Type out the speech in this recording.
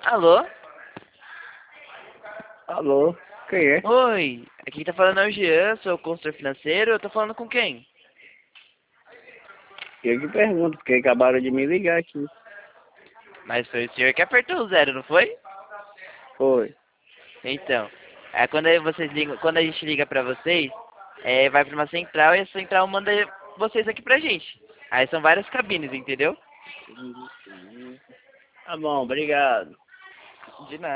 Alô? Alô, quem é? Oi, aqui tá falando é o Jean, sou consultor financeiro, eu tô falando com quem? Eu que pergunto, porque acabaram de me ligar aqui. Mas foi o senhor que apertou o zero, não foi? Foi. Então, quando aí vocês ligam, quando a gente liga pra vocês, vai pra uma central e a central manda vocês aqui pra gente. Aí são várias cabines, entendeu? Tá bom, obrigado. De nada.